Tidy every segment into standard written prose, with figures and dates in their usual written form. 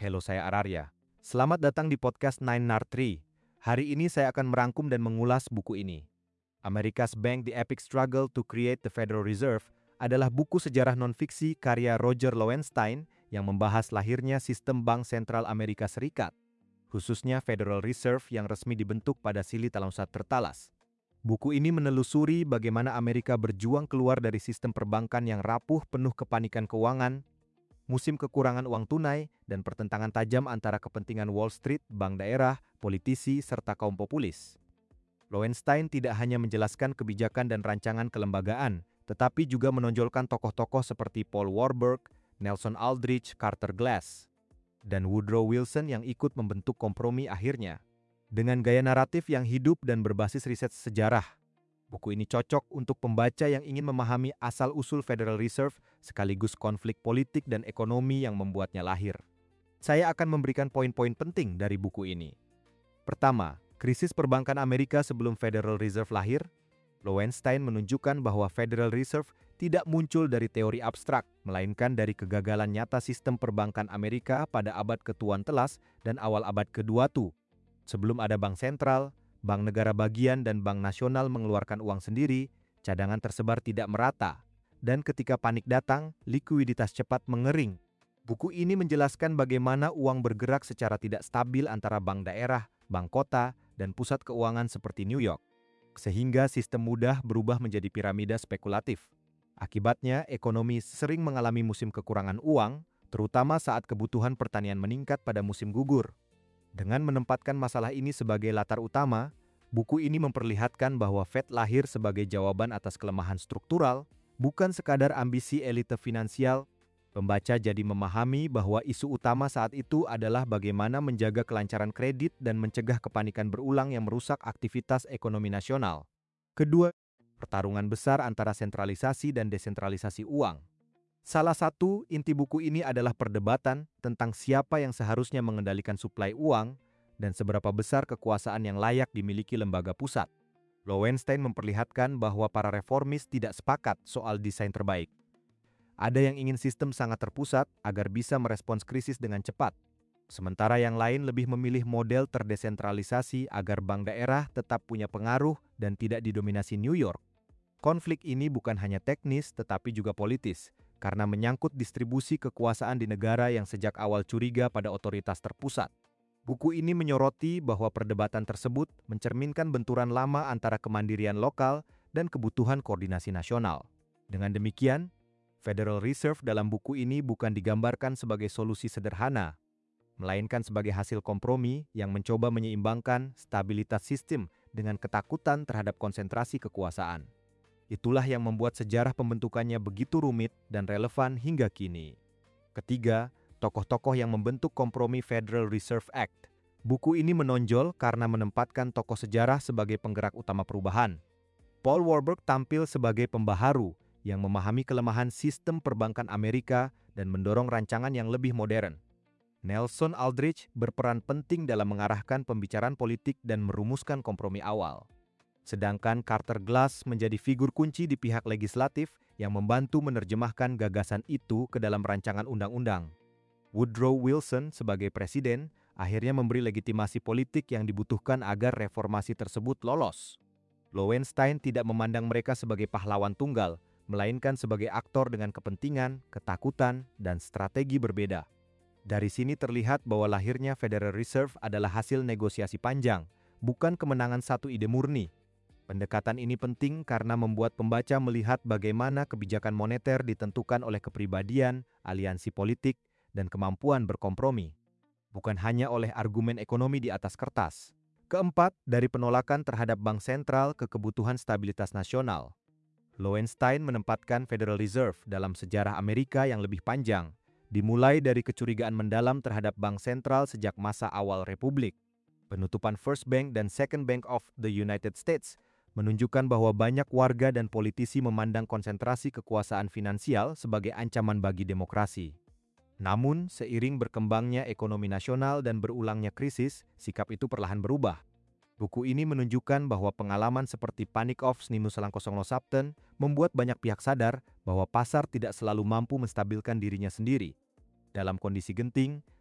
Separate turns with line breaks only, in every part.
Hello, saya Ararya. Selamat datang di podcast 9NAR3. Hari ini saya akan merangkum dan mengulas buku ini. America's Bank: The Epic Struggle to Create the Federal Reserve adalah buku sejarah non-fiksi karya Roger Lowenstein yang membahas lahirnya sistem bank sentral Amerika Serikat, khususnya Federal Reserve yang resmi dibentuk pada Sili Talansat Tertalas. Buku ini menelusuri bagaimana Amerika berjuang keluar dari sistem perbankan yang rapuh penuh kepanikan keuangan, musim kekurangan uang tunai, dan pertentangan tajam antara kepentingan Wall Street, bank daerah, politisi, serta kaum populis. Lowenstein tidak hanya menjelaskan kebijakan dan rancangan kelembagaan, tetapi juga menonjolkan tokoh-tokoh seperti Paul Warburg, Nelson Aldrich, Carter Glass, dan Woodrow Wilson yang ikut membentuk kompromi akhirnya. Dengan gaya naratif yang hidup dan berbasis riset sejarah, buku ini cocok untuk pembaca yang ingin memahami asal-usul Federal Reserve sekaligus konflik politik dan ekonomi yang membuatnya lahir. Saya akan memberikan poin-poin penting dari buku ini. Pertama, krisis perbankan Amerika sebelum Federal Reserve lahir. Lowenstein menunjukkan bahwa Federal Reserve tidak muncul dari teori abstrak, melainkan dari kegagalan nyata sistem perbankan Amerika pada abad ke-tuan telas dan awal abad ke-20. Sebelum ada bank sentral, bank negara bagian dan bank nasional mengeluarkan uang sendiri, cadangan tersebar tidak merata, dan ketika panik datang, likuiditas cepat mengering. Buku ini menjelaskan bagaimana uang bergerak secara tidak stabil antara bank daerah, bank kota, dan pusat keuangan seperti New York, sehingga sistem mudah berubah menjadi piramida spekulatif. Akibatnya, ekonomi sering mengalami musim kekurangan uang, terutama saat kebutuhan pertanian meningkat pada musim gugur. Dengan menempatkan masalah ini sebagai latar utama, buku ini memperlihatkan bahwa Fed lahir sebagai jawaban atas kelemahan struktural, bukan sekadar ambisi elite finansial. Pembaca jadi memahami bahwa isu utama saat itu adalah bagaimana menjaga kelancaran kredit dan mencegah kepanikan berulang yang merusak aktivitas ekonomi nasional. Kedua, pertarungan besar antara sentralisasi dan desentralisasi uang. Salah satu inti buku ini adalah perdebatan tentang siapa yang seharusnya mengendalikan suplai uang dan seberapa besar kekuasaan yang layak dimiliki lembaga pusat. Lowenstein memperlihatkan bahwa para reformis tidak sepakat soal desain terbaik. Ada yang ingin sistem sangat terpusat agar bisa merespons krisis dengan cepat, sementara yang lain lebih memilih model terdesentralisasi agar bank daerah tetap punya pengaruh dan tidak didominasi New York. Konflik ini bukan hanya teknis tetapi juga politis, karena menyangkut distribusi kekuasaan di negara yang sejak awal curiga pada otoritas terpusat. Buku ini menyoroti bahwa perdebatan tersebut mencerminkan benturan lama antara kemandirian lokal dan kebutuhan koordinasi nasional. Dengan demikian, Federal Reserve dalam buku ini bukan digambarkan sebagai solusi sederhana, melainkan sebagai hasil kompromi yang mencoba menyeimbangkan stabilitas sistem dengan ketakutan terhadap konsentrasi kekuasaan. Itulah yang membuat sejarah pembentukannya begitu rumit dan relevan hingga kini. Ketiga, tokoh-tokoh yang membentuk kompromi Federal Reserve Act. Buku ini menonjol karena menempatkan tokoh sejarah sebagai penggerak utama perubahan. Paul Warburg tampil sebagai pembaharu yang memahami kelemahan sistem perbankan Amerika dan mendorong rancangan yang lebih modern. Nelson Aldrich berperan penting dalam mengarahkan pembicaraan politik dan merumuskan kompromi awal. Sedangkan Carter Glass menjadi figur kunci di pihak legislatif yang membantu menerjemahkan gagasan itu ke dalam rancangan undang-undang. Woodrow Wilson sebagai presiden akhirnya memberi legitimasi politik yang dibutuhkan agar reformasi tersebut lolos. Lowenstein tidak memandang mereka sebagai pahlawan tunggal, melainkan sebagai aktor dengan kepentingan, ketakutan, dan strategi berbeda. Dari sini terlihat bahwa lahirnya Federal Reserve adalah hasil negosiasi panjang, bukan kemenangan satu ide murni. Pendekatan ini penting karena membuat pembaca melihat bagaimana kebijakan moneter ditentukan oleh kepribadian, aliansi politik, dan kemampuan berkompromi, bukan hanya oleh argumen ekonomi di atas kertas. Keempat, dari penolakan terhadap bank sentral ke kebutuhan stabilitas nasional. Lowenstein menempatkan Federal Reserve dalam sejarah Amerika yang lebih panjang, dimulai dari kecurigaan mendalam terhadap bank sentral sejak masa awal Republik. Penutupan First Bank dan Second Bank of the United States menunjukkan bahwa banyak warga dan politisi memandang konsentrasi kekuasaan finansial sebagai ancaman bagi demokrasi. Namun, seiring berkembangnya ekonomi nasional dan berulangnya krisis, sikap itu perlahan berubah. Buku ini menunjukkan bahwa pengalaman seperti Panic of 1909 membuat banyak pihak sadar bahwa pasar tidak selalu mampu menstabilkan dirinya sendiri. Dalam kondisi genting,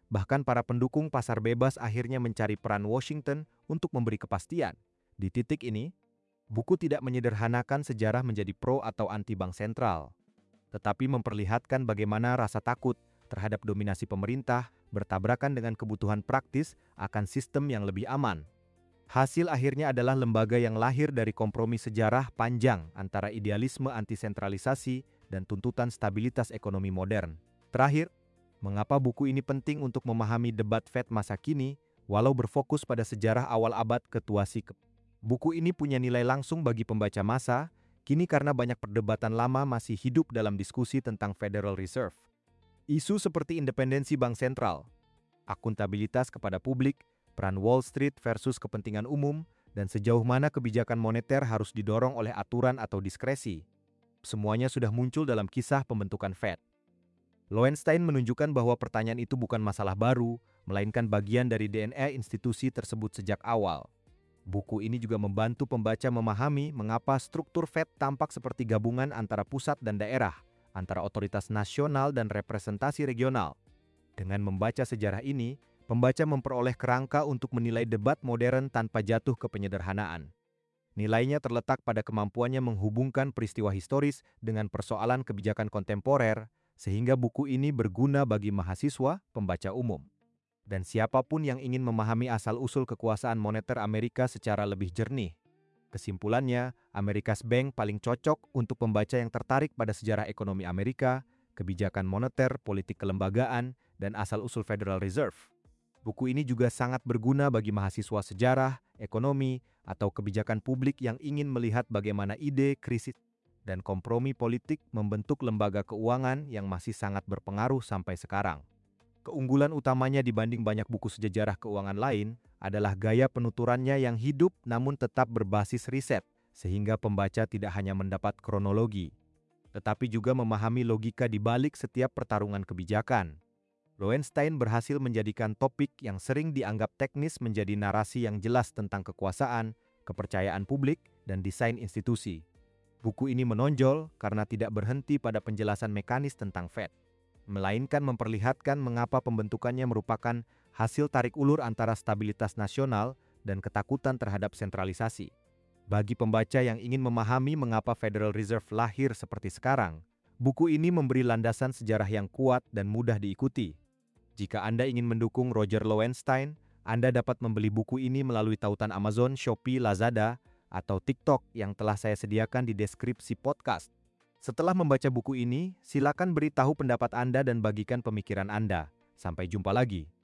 Bahkan para pendukung pasar bebas akhirnya mencari peran Washington untuk memberi kepastian. Di titik ini, buku tidak menyederhanakan sejarah menjadi pro atau anti bank sentral, tetapi memperlihatkan bagaimana rasa takut terhadap dominasi pemerintah bertabrakan dengan kebutuhan praktis akan sistem yang lebih aman. Hasil akhirnya adalah lembaga yang lahir dari kompromi sejarah panjang antara idealisme anti-sentralisasi dan tuntutan stabilitas ekonomi modern. Terakhir, mengapa buku ini penting untuk memahami debat Fed masa kini, walau berfokus pada sejarah awal abad ke-20? Buku ini punya nilai langsung bagi pembaca masa, kini karena banyak perdebatan lama masih hidup dalam diskusi tentang Federal Reserve. Isu seperti independensi bank sentral, akuntabilitas kepada publik, peran Wall Street versus kepentingan umum, dan sejauh mana kebijakan moneter harus didorong oleh aturan atau diskresi. Semuanya sudah muncul dalam kisah pembentukan Fed. Lowenstein menunjukkan bahwa pertanyaan itu bukan masalah baru, melainkan bagian dari DNA institusi tersebut sejak awal. Buku ini juga membantu pembaca memahami mengapa struktur Fed tampak seperti gabungan antara pusat dan daerah, antara otoritas nasional dan representasi regional. Dengan membaca sejarah ini, pembaca memperoleh kerangka untuk menilai debat modern tanpa jatuh ke penyederhanaan. Nilainya terletak pada kemampuannya menghubungkan peristiwa historis dengan persoalan kebijakan kontemporer, sehingga buku ini berguna bagi mahasiswa, pembaca umum, dan siapapun yang ingin memahami asal-usul kekuasaan moneter Amerika secara lebih jernih. Kesimpulannya, America's Bank paling cocok untuk pembaca yang tertarik pada sejarah ekonomi Amerika, kebijakan moneter, politik kelembagaan, dan asal-usul Federal Reserve. Buku ini juga sangat berguna bagi mahasiswa sejarah, ekonomi, atau kebijakan publik yang ingin melihat bagaimana ide, krisis, dan kompromi politik membentuk lembaga keuangan yang masih sangat berpengaruh sampai sekarang. Keunggulan utamanya dibanding banyak buku sejarah keuangan lain adalah gaya penuturannya yang hidup namun tetap berbasis riset, sehingga pembaca tidak hanya mendapat kronologi, tetapi juga memahami logika di balik setiap pertarungan kebijakan. Lowenstein berhasil menjadikan topik yang sering dianggap teknis menjadi narasi yang jelas tentang kekuasaan, kepercayaan publik, dan desain institusi. Buku ini menonjol karena tidak berhenti pada penjelasan mekanis tentang Fed, melainkan memperlihatkan mengapa pembentukannya merupakan hasil tarik ulur antara stabilitas nasional dan ketakutan terhadap sentralisasi. Bagi pembaca yang ingin memahami mengapa Federal Reserve lahir seperti sekarang, buku ini memberi landasan sejarah yang kuat dan mudah diikuti. Jika Anda ingin mendukung Roger Lowenstein, Anda dapat membeli buku ini melalui tautan Amazon, Shopee, Lazada, atau TikTok yang telah saya sediakan di deskripsi podcast. Setelah membaca buku ini, silakan beritahu pendapat Anda dan bagikan pemikiran Anda. Sampai jumpa lagi.